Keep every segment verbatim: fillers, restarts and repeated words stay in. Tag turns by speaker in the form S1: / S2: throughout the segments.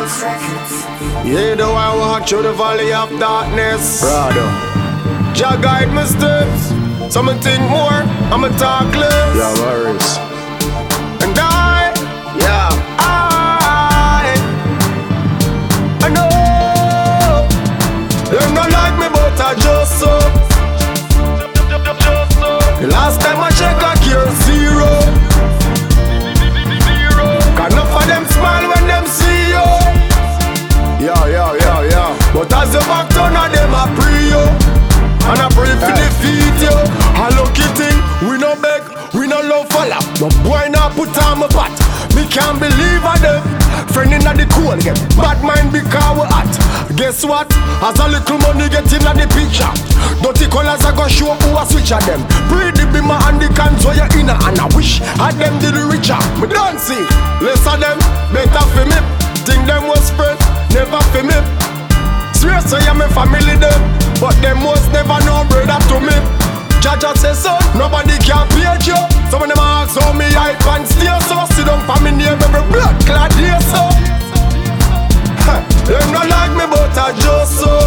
S1: Records. Yeah, though I walk through the valley of darkness, brother, Jah guide my steps. Some think more, I'ma talk less. Yeah, worries. And I, yeah, I, I know they not like me, but I just so. The last time I check, I cure zero. Got enough of them smile when them see you. Yeah, yeah, yeah, yeah. But as the back turn of them, I pray you. And I pray for defeat you. I lucky thing, we no beg, we no love fella. No boy not put on my bat. Me can't believe I them. Friend inna the cool get bad mind because we hot. Guess what? As a little money get inna the picture, dirty colors I go show who a switch at them. Breathe the bimmer and the cans where you inna, and I wish I them did the richer. Me don't see less of them, better for me. Think them was spread, never for me. Serious say I'm a family them, but them was never no brother to me. Jah Jah say so, nobody can page you. Some of them ask how me hype and stay so. Sit down for me name every blood clad here so. Them not like me but I just so.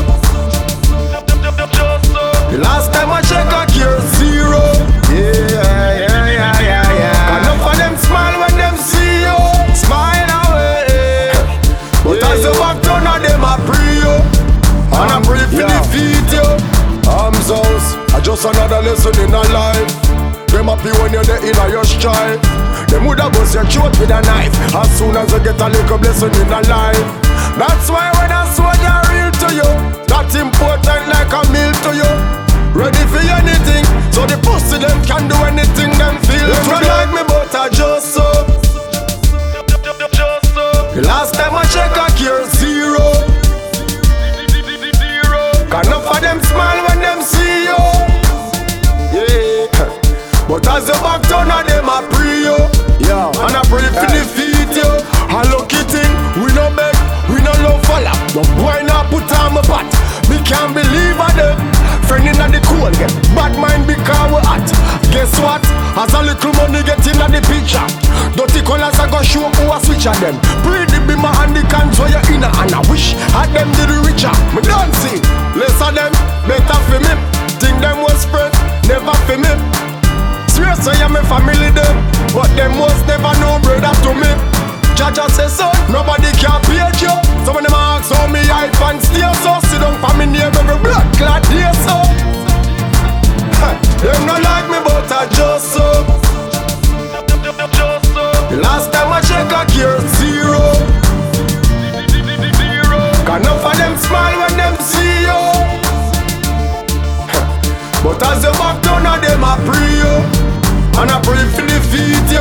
S1: The last time I check I cure zero. Yeah, yeah, yeah, yeah, yeah. Enough of them smile when them see you. Smile away. But yeah, as the back turn of them I pray you. And I pray for yeah. defeat you. Arms house, I just another lesson in a life. Them happy when you're there in a your strife. Them woulda bust your throat with a knife as soon as you get a little blessing in a life. That's why when I soldier real to you, that's important like a meal to you. Ready for anything, so the pussy them can do anything them feel. They don't like me but I just so. The last time I check I cure zero. Got enough of them smile when them see you. Yeah. But as the back turn of them I pray you. Yeah. And I pray for defeat you. A lucky thing, we no beg, we no love fella. No boy not put on my bat. Me can't believe I them. Friend inna the cool get bad mind because we hot. Guess what? As a little money get inna the picture, dirty colors I go show who a switch at them. Breathe the bimmer and the cans where you inna, and I wish I them did the richer. Me don't see less of them, better for me. Think them was spread, never for me. Serious say I'm a family them, but them was never no brother to me. Jah Jah say so, nobody can page you. Some of them ask how me hype and stay so. Sit down for me name every blood clad here so. Them not like me but I just so. The last time I check I cure zero. Got enough of them smile when them see you. But as the back turn of them I pray you. And I pray for defeat you.